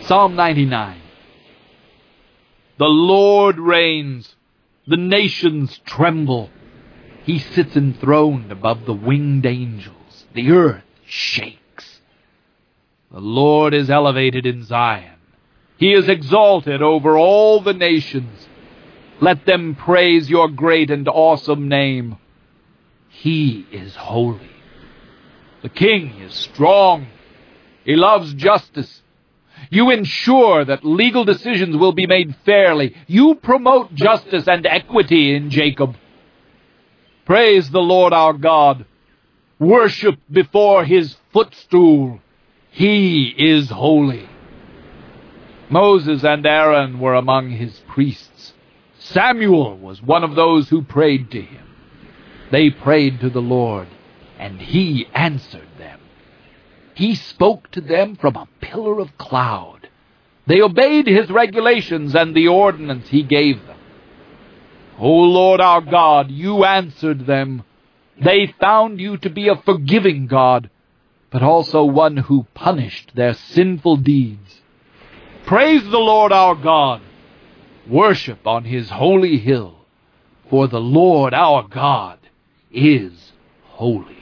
Psalm 99. The Lord reigns. The nations tremble. He sits enthroned above the winged angels. The earth shakes. The Lord is elevated in Zion. He is exalted over all the nations. Let them praise your great and awesome name. He is holy. The King is strong. He loves justice. You ensure that legal decisions will be made fairly. You promote justice and equity in Jacob. Praise the Lord our God. Worship before his footstool. He is holy. Moses and Aaron were among his priests. Samuel was one of those who prayed to him. They prayed to the Lord, and he answered them. He spoke to them from a pillar of cloud. They obeyed his regulations and the ordinance he gave them. O Lord our God, you answered them. They found you to be a forgiving God, but also one who punished their sinful deeds. Praise the Lord our God. Worship on his holy hill, for the Lord our God is holy.